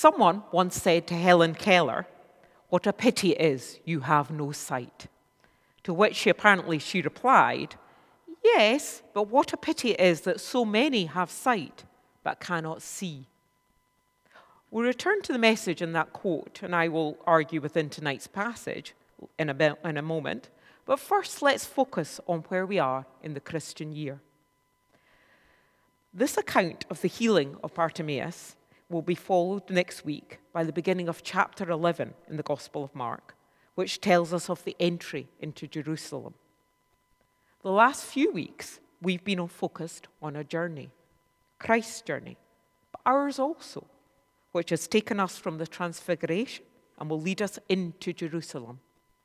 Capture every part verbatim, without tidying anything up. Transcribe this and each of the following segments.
Someone once said to Helen Keller, "What a pity it is you have no sight." To which she apparently she replied, "Yes, but what a pity it is that so many have sight but cannot see." We'll return to the message in that quote, and I will argue within tonight's passage in a, bit, in a moment. But first, let's focus on where we are in the Christian year. This account of the healing of Bartimaeus will be followed next week by the beginning of chapter eleven in the Gospel of Mark, which tells us of the entry into Jerusalem. The last few weeks, we've been focused on a journey, Christ's journey, but ours also, which has taken us from the Transfiguration and will lead us into Jerusalem.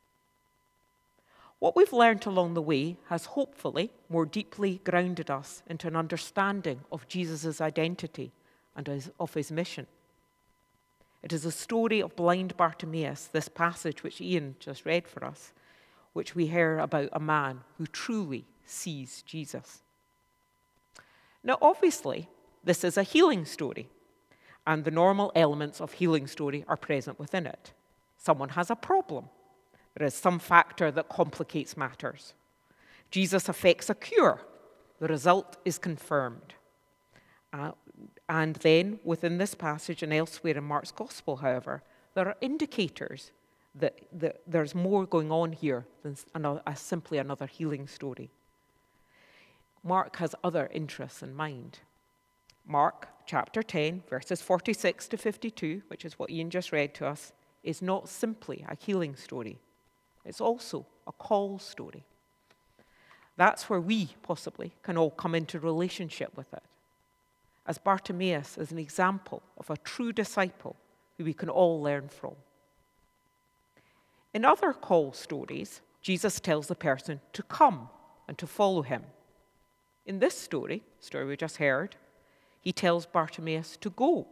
What we've learned along the way has hopefully more deeply grounded us into an understanding of Jesus' identity and of his mission. It is a story of blind Bartimaeus, this passage which Ian just read for us, which we hear about a man who truly sees Jesus. Now, obviously, this is a healing story, and the normal elements of healing story are present within it. Someone has a problem. There is some factor that complicates matters. Jesus effects a cure. The result is confirmed. Uh, and then, within this passage and elsewhere in Mark's Gospel, however, there are indicators that, that there's more going on here than another, uh, simply another healing story. Mark has other interests in mind. Mark chapter ten, verses forty-six to fifty-two, which is what Ian just read to us, is not simply a healing story. It's also a call story. That's where we possibly can all come into relationship with it, as Bartimaeus is an example of a true disciple who we can all learn from. In other call stories, Jesus tells the person to come and to follow him. In this story, story we just heard, he tells Bartimaeus to go.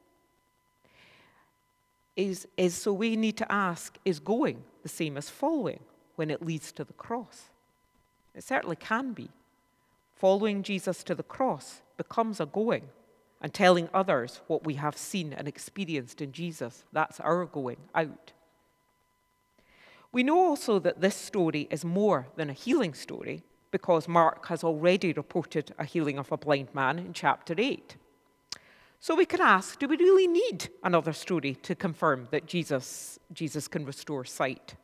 Is, is, so we need to ask, is going the same as following when it leads to the cross? It certainly can be. Following Jesus to the cross becomes a going, and telling others what we have seen and experienced in Jesus. That's our going out. We know also that this story is more than a healing story because Mark has already reported a healing of a blind man in chapter eight. So we can ask, do we really need another story to confirm that Jesus, Jesus can restore sight?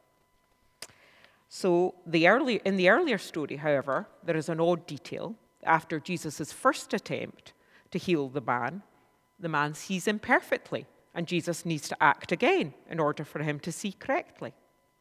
So the early, in the earlier story, however, there is an odd detail. After Jesus' first attempt to heal the man, the man sees imperfectly, and Jesus needs to act again in order for him to see correctly.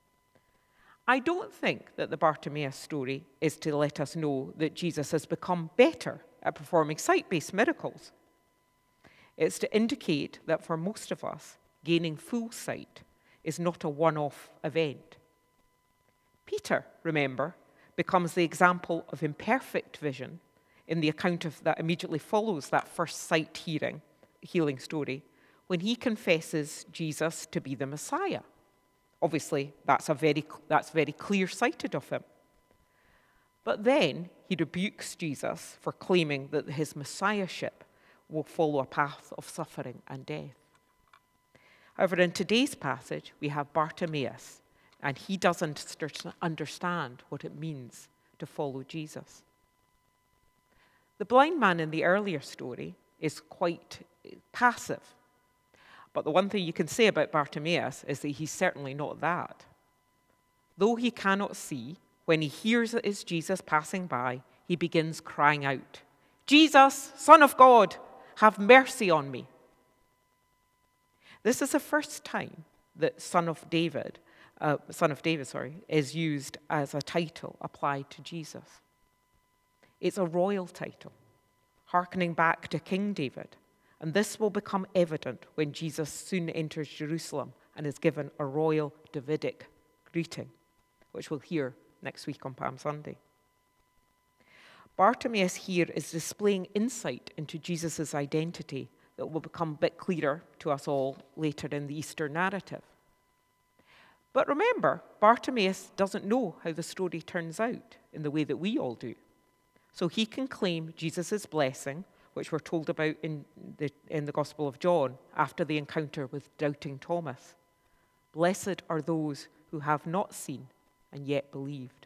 I don't think that the Bartimaeus story is to let us know that Jesus has become better at performing sight-based miracles. It's to indicate that for most of us, gaining full sight is not a one-off event. Peter, remember, becomes the example of imperfect vision in the account of that immediately follows that first sight hearing, healing story, when he confesses Jesus to be the Messiah. Obviously, that's, a very, that's very clear-sighted of him. But then he rebukes Jesus for claiming that his messiahship will follow a path of suffering and death. However, in today's passage, we have Bartimaeus, and he doesn't understand what it means to follow Jesus. The blind man in the earlier story is quite passive. But the one thing you can say about Bartimaeus is that he's certainly not that. Though he cannot see, when he hears it is Jesus passing by, he begins crying out, "Jesus, Son of God, have mercy on me." This is the first time that Son of David, uh, Son of David, sorry, is used as a title applied to Jesus. It's a royal title, hearkening back to King David, and this will become evident when Jesus soon enters Jerusalem and is given a royal Davidic greeting, which we'll hear next week on Palm Sunday. Bartimaeus here is displaying insight into Jesus' identity that will become a bit clearer to us all later in the Easter narrative. But remember, Bartimaeus doesn't know how the story turns out in the way that we all do. So he can claim Jesus' blessing which we're told about in the, in the Gospel of John after the encounter with doubting Thomas. Blessed are those who have not seen and yet believed.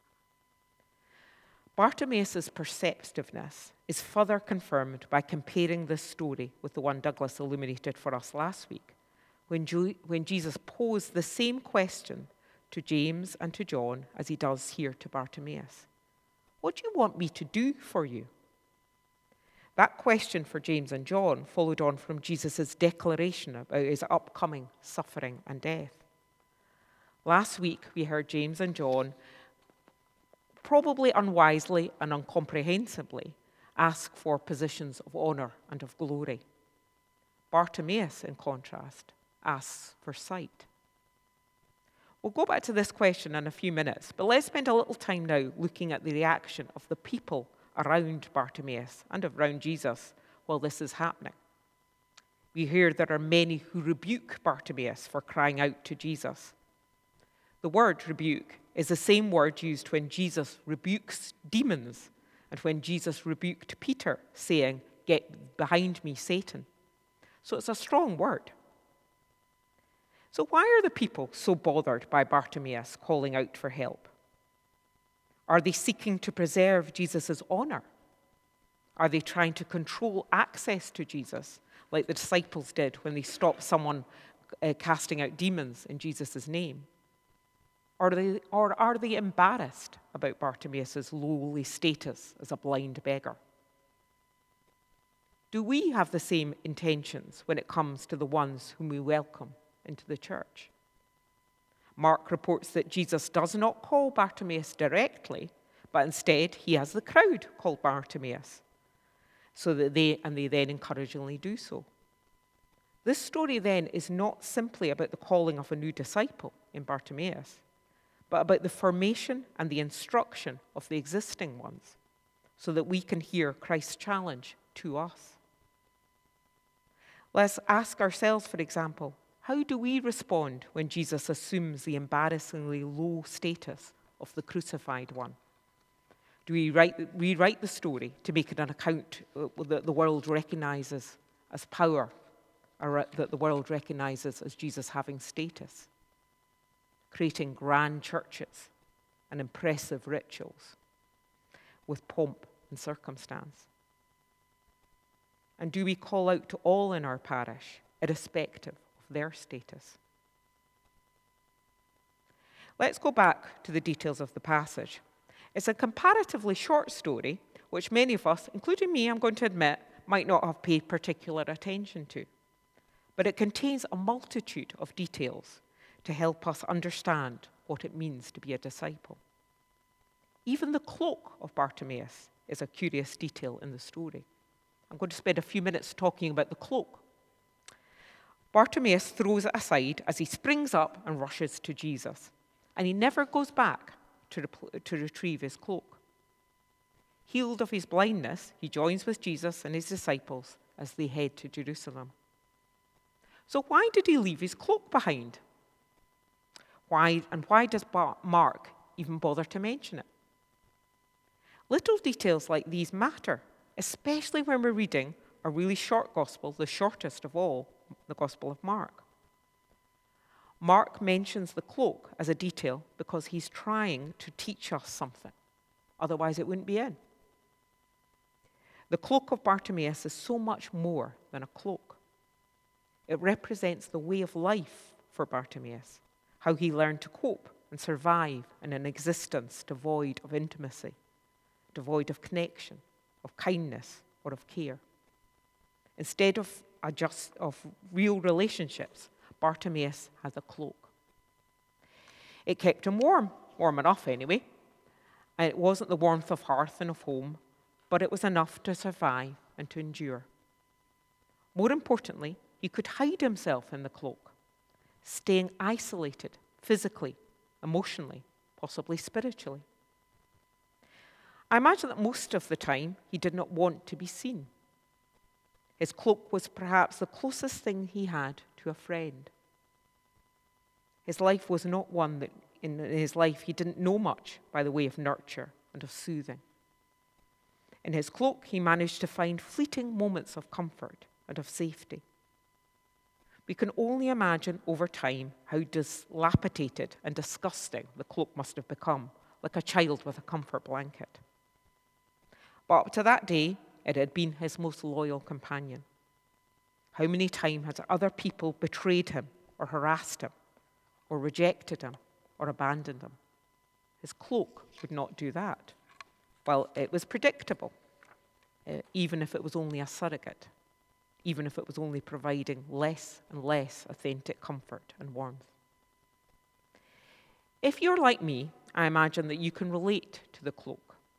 Bartimaeus' perceptiveness is further confirmed by comparing this story with the one Douglas illuminated for us last week, when, Jo- when Jesus posed the same question to James and to John as he does here to Bartimaeus. What do you want me to do for you? That question for James and John followed on from Jesus' declaration about his upcoming suffering and death. Last week, we heard James and John, probably unwisely and incomprehensibly, ask for positions of honor and of glory. Bartimaeus, in contrast, asks for sight. We'll go back to this question in a few minutes, but let's spend a little time now looking at the reaction of the people around Bartimaeus and around Jesus while this is happening. We hear there are many who rebuke Bartimaeus for crying out to Jesus. The word rebuke is the same word used when Jesus rebukes demons and when Jesus rebuked Peter, saying, "Get behind me, Satan." So it's a strong word. So why are the people so bothered by Bartimaeus calling out for help? Are they seeking to preserve Jesus' honor? Are they trying to control access to Jesus, like the disciples did when they stopped someone uh, casting out demons in Jesus' name? Or are, they, or are they embarrassed about Bartimaeus' lowly status as a blind beggar? Do we have the same intentions when it comes to the ones whom we welcome into the church? Mark reports that Jesus does not call Bartimaeus directly, but instead he has the crowd call Bartimaeus, so that they and they then encouragingly do so. This story then is not simply about the calling of a new disciple in Bartimaeus, but about the formation and the instruction of the existing ones, so that we can hear Christ's challenge to us. Let's ask ourselves, for example, how do we respond when Jesus assumes the embarrassingly low status of the crucified one? Do we write, rewrite the story to make it an account that the world recognizes as power, or that the world recognizes as Jesus having status, creating grand churches and impressive rituals with pomp and circumstance? And do we call out to all in our parish, irrespective of their status? Let's go back to the details of the passage. It's a comparatively short story, which many of us, including me, I'm going to admit, might not have paid particular attention to. But it contains a multitude of details to help us understand what it means to be a disciple. Even the cloak of Bartimaeus is a curious detail in the story. I'm going to spend a few minutes talking about the cloak. Bartimaeus throws it aside as he springs up and rushes to Jesus, and he never goes back to, rep- to retrieve his cloak. Healed of his blindness, he joins with Jesus and his disciples as they head to Jerusalem. So why did he leave his cloak behind? Why, and why does Bar- Mark even bother to mention it? Little details like these matter, especially when we're reading a really short gospel, the shortest of all, the Gospel of Mark. Mark mentions the cloak as a detail because he's trying to teach us something. Otherwise, it wouldn't be in. The cloak of Bartimaeus is so much more than a cloak. It represents the way of life for Bartimaeus, how he learned to cope and survive in an existence devoid of intimacy, devoid of connection, of kindness, or of care. Instead of, a just, of real relationships, Bartimaeus has a cloak. It kept him warm, warm enough anyway. And it wasn't the warmth of hearth and of home, but it was enough to survive and to endure. More importantly, he could hide himself in the cloak, staying isolated physically, emotionally, possibly spiritually. I imagine that most of the time he did not want to be seen. His cloak was perhaps the closest thing he had to a friend. His life was not one that, in his life, he didn't know much by the way of nurture and of soothing. In his cloak, he managed to find fleeting moments of comfort and of safety. We can only imagine over time how dilapidated and disgusting the cloak must have become, like a child with a comfort blanket. But up to that day, it had been his most loyal companion. How many times had other people betrayed him or harassed him or rejected him or abandoned him? His cloak would not do that. Well, it was predictable, uh, even if it was only a surrogate, even if it was only providing less and less authentic comfort and warmth. If you're like me, I imagine that you can relate to the cloak.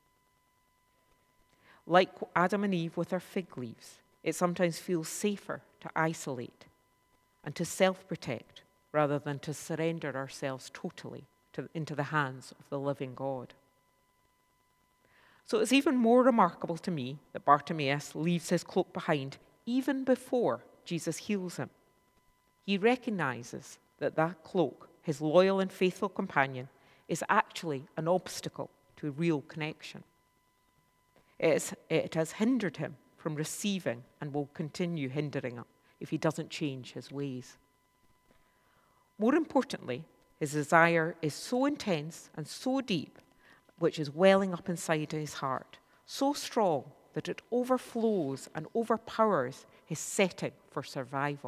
Like Adam and Eve with their fig leaves, it sometimes feels safer to isolate and to self-protect rather than to surrender ourselves totally to, into the hands of the living God. So it's even more remarkable to me that Bartimaeus leaves his cloak behind even before Jesus heals him. He recognizes that that cloak, his loyal and faithful companion, is actually an obstacle to real connection. It, is, it has hindered him from receiving and will continue hindering him if he doesn't change his ways. More importantly, his desire is so intense and so deep, which is welling up inside his heart, so strong that it overflows and overpowers his setting for survival.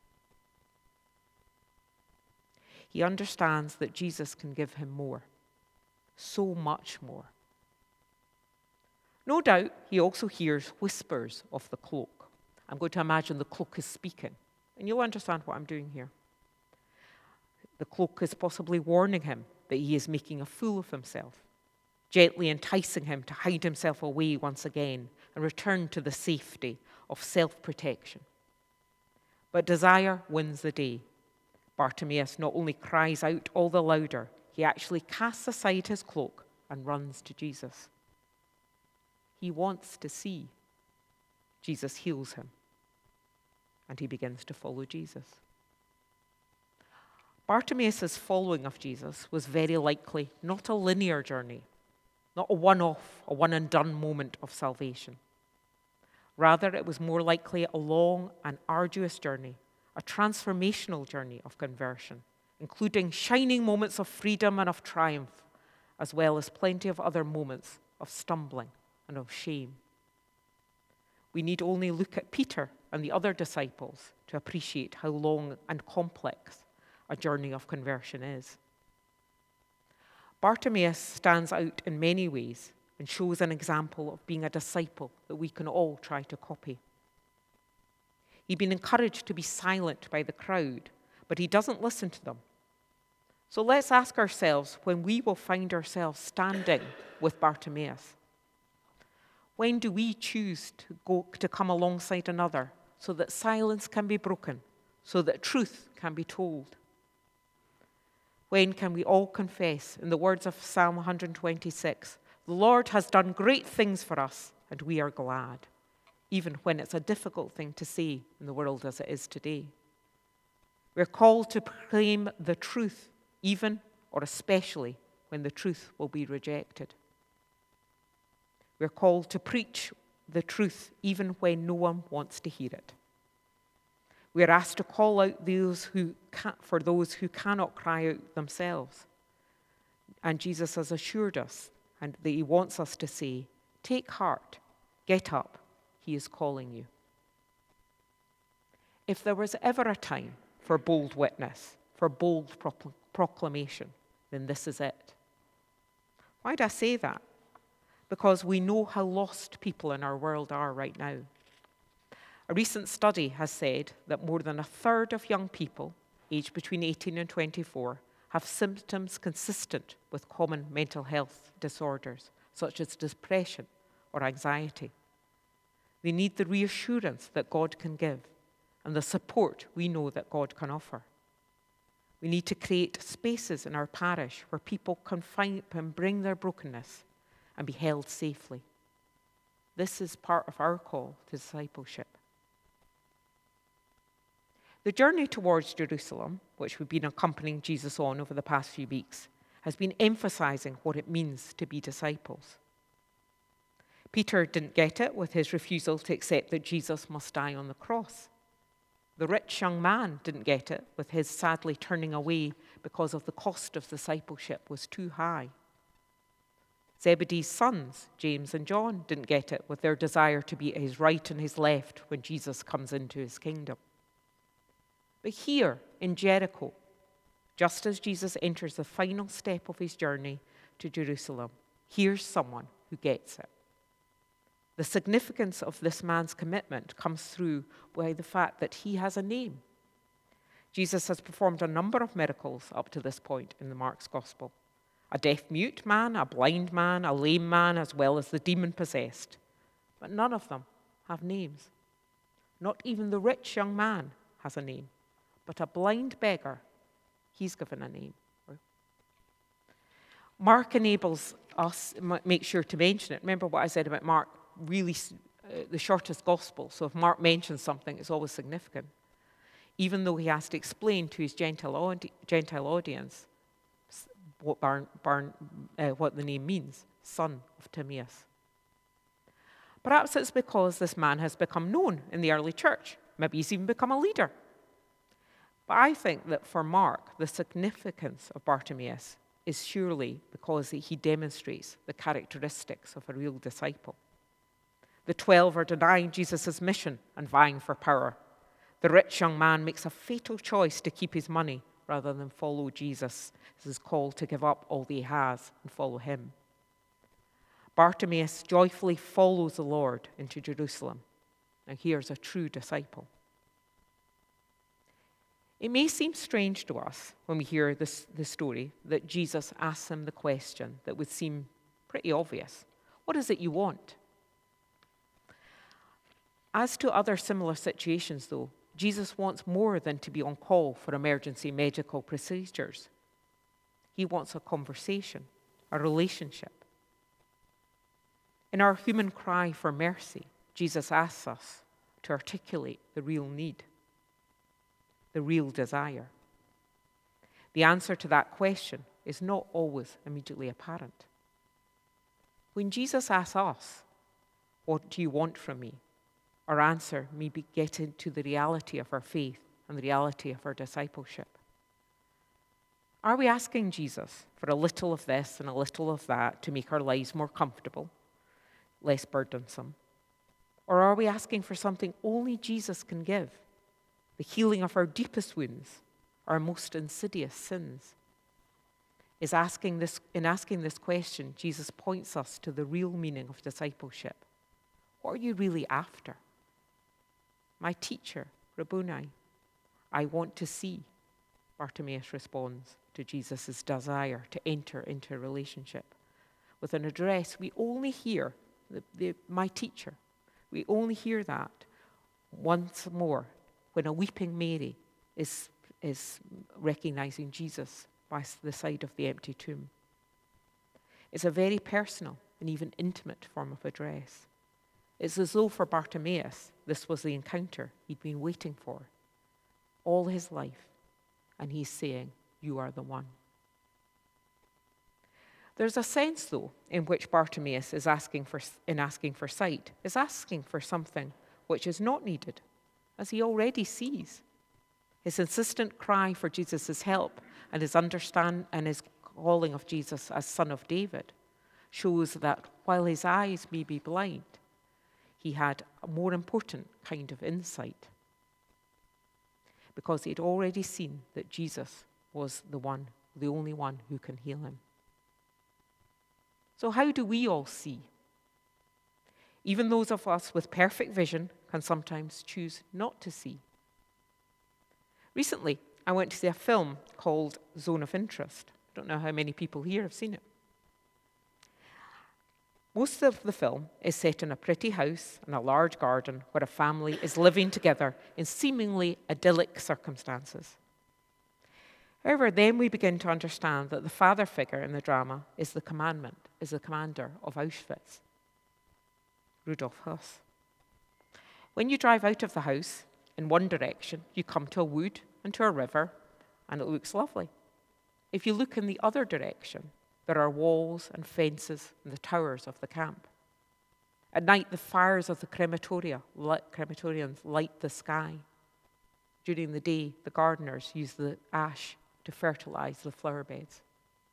He understands that Jesus can give him more, so much more. No doubt he also hears whispers of the cloak. I'm going to imagine the cloak is speaking, and you'll understand what I'm doing here. The cloak is possibly warning him that he is making a fool of himself, gently enticing him to hide himself away once again and return to the safety of self-protection. But desire wins the day. Bartimaeus not only cries out all the louder, he actually casts aside his cloak and runs to Jesus. He wants to see. Jesus heals him, and he begins to follow Jesus. Bartimaeus' following of Jesus was very likely not a linear journey, not a one-off, a one-and-done moment of salvation. Rather, it was more likely a long and arduous journey, a transformational journey of conversion, including shining moments of freedom and of triumph, as well as plenty of other moments of stumbling and of shame. We need only look at Peter and the other disciples to appreciate how long and complex a journey of conversion is. Bartimaeus stands out in many ways and shows an example of being a disciple that we can all try to copy. He'd been encouraged to be silent by the crowd, but he doesn't listen to them. So let's ask ourselves when we will find ourselves standing with Bartimaeus. When do we choose to go to come alongside another so that silence can be broken, so that truth can be told? When can we all confess, in the words of Psalm one twenty-six, the Lord has done great things for us, and we are glad, even when it's a difficult thing to say in the world as it is today. We're called to proclaim the truth, even or especially when the truth will be rejected. We're called to preach the truth even when no one wants to hear it. We're asked to call out those who can, for those who cannot cry out themselves. And Jesus has assured us and that he wants us to say, take heart, get up, he is calling you. If there was ever a time for bold witness, for bold procl- proclamation, then this is it. Why do I say that? Because we know how lost people in our world are right now. A recent study has said that more than a third of young people, aged between eighteen and twenty-four, have symptoms consistent with common mental health disorders, such as depression or anxiety. They need the reassurance that God can give and the support we know that God can offer. We need to create spaces in our parish where people can find and bring their brokenness and be held safely. This is part of our call to discipleship. The journey towards Jerusalem, which we've been accompanying Jesus on over the past few weeks, has been emphasizing what it means to be disciples. Peter didn't get it with his refusal to accept that Jesus must die on the cross. The rich young man didn't get it with his sadly turning away because of the cost of discipleship was too high. Zebedee's sons, James and John, didn't get it with their desire to be at his right and his left when Jesus comes into his kingdom. But here in Jericho, just as Jesus enters the final step of his journey to Jerusalem, here's someone who gets it. The significance of this man's commitment comes through by the fact that he has a name. Jesus has performed a number of miracles up to this point in the Mark's Gospel. A deaf-mute man, a blind man, a lame man, as well as the demon-possessed. But none of them have names. Not even the rich young man has a name. But a blind beggar, he's given a name. Mark enables us, make sure to mention it. Remember what I said about Mark, really uh, the shortest gospel. So if Mark mentions something, it's always significant. Even though he has to explain to his Gentile, audi- Gentile audience what, Bar- Bar- uh, what the name means, son of Timaeus. Perhaps it's because this man has become known in the early church. Maybe he's even become a leader. But I think that for Mark, the significance of Bartimaeus is surely because he demonstrates the characteristics of a real disciple. The twelve are denying Jesus' mission and vying for power. The rich young man makes a fatal choice to keep his money rather than follow Jesus. This is called to give up all that he has and follow him. Bartimaeus joyfully follows the Lord into Jerusalem. Now here's a true disciple. It may seem strange to us when we hear this, this story that Jesus asks him the question that would seem pretty obvious. What is it you want? As to other similar situations, though, Jesus wants more than to be on call for emergency medical procedures. He wants a conversation, a relationship. In our human cry for mercy, Jesus asks us to articulate the real need, the real desire. The answer to that question is not always immediately apparent. When Jesus asks us, "What do you want from me?" our answer may be getting to the reality of our faith and the reality of our discipleship. Are we asking Jesus for a little of this and a little of that to make our lives more comfortable, less burdensome? Or are we asking for something only Jesus can give, the healing of our deepest wounds, our most insidious sins? Is asking this, in asking this question, Jesus points us to the real meaning of discipleship. What are you really after? My teacher, Rabboni, I want to see, Bartimaeus responds to Jesus' desire to enter into a relationship. With an address, we only hear, the, the, my teacher, we only hear that once more when a weeping Mary is, is recognizing Jesus by the side of the empty tomb. It's a very personal and even intimate form of address. It's as though for Bartimaeus, this was the encounter he'd been waiting for all his life, and he's saying, "You are the one." There's a sense, though, in which Bartimaeus is asking for, in asking for sight, is asking for something which is not needed, as he already sees. His insistent cry for Jesus' help and his understand and his calling of Jesus as Son of David shows that while his eyes may be blind, he had a more important kind of insight, because he'd already seen that Jesus was the one, the only one who can heal him. So how do we all see? Even those of us with perfect vision can sometimes choose not to see. Recently, I went to see a film called Zone of Interest. I don't know how many people here have seen it. Most of the film is set in a pretty house and a large garden where a family is living together in seemingly idyllic circumstances. However, then we begin to understand that the father figure in the drama is the commandment, is the commander of Auschwitz, Rudolf Höss. When you drive out of the house in one direction, you come to a wood and to a river, and it looks lovely. If you look in the other direction, there are walls and fences and the towers of the camp. At night, the fires of the crematoria, crematoriums light the sky. During the day, the gardeners use the ash to fertilize the flower beds.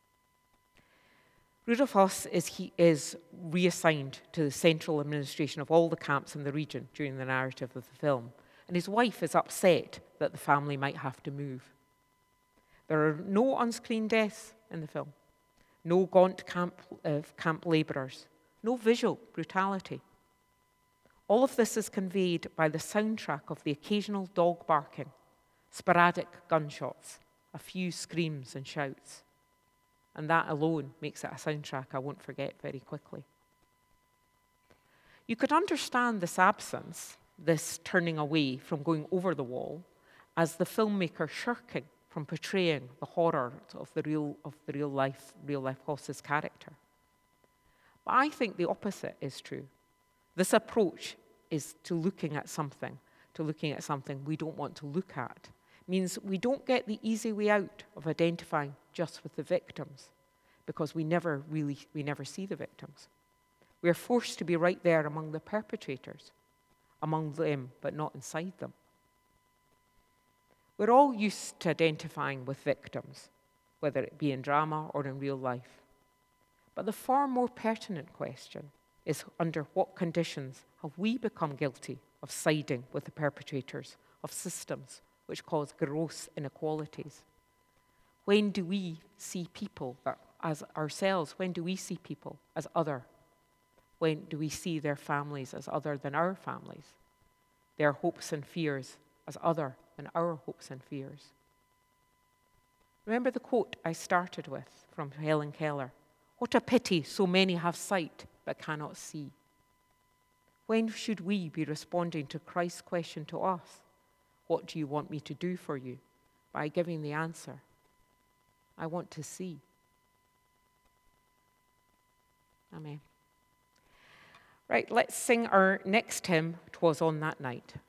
Rudolf Höss is, he is reassigned to the central administration of all the camps in the region during the narrative of the film, and his wife is upset that the family might have to move. There are no on-screen deaths in the film, no gaunt camp, uh, camp labourers, no visual brutality. All of this is conveyed by the soundtrack of the occasional dog barking, sporadic gunshots, a few screams and shouts. And that alone makes it a soundtrack I won't forget very quickly. You could understand this absence, this turning away from going over the wall, as the filmmaker shirking from portraying the horror of the real, of the real life, real life Höss's character. But I think the opposite is true. This approach is to looking at something, to looking at something we don't want to look at. It means we don't get the easy way out of identifying just with the victims, because we never really, we never see the victims. We are forced to be right there among the perpetrators, among them, but not inside them. We're all used to identifying with victims, whether it be in drama or in real life. But the far more pertinent question is, under what conditions have we become guilty of siding with the perpetrators of systems which cause gross inequalities? When do we see people as ourselves? When do we see people as other? When do we see their families as other than our families? Their hopes and fears as other than our hopes and fears? Remember the quote I started with from Helen Keller. What a pity so many have sight but cannot see. When should we be responding to Christ's question to us? What do you want me to do for you? By giving the answer, I want to see. Amen. Right, let's sing our next hymn, "'Twas on That Night."